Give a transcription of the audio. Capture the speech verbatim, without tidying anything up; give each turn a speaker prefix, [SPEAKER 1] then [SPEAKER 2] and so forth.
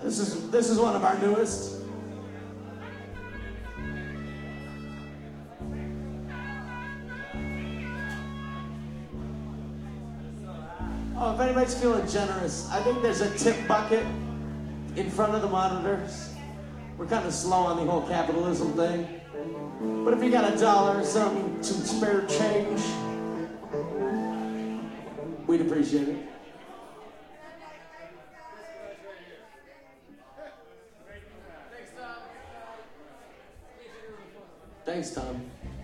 [SPEAKER 1] This is this is one of our newest. Oh, if anybody's feeling generous, I think there's a tip bucket in front of the monitors. We're kind of slow on the whole capitalism thing. But if you got a dollar or some, some spare change, we'd appreciate it. Thanks, Tom.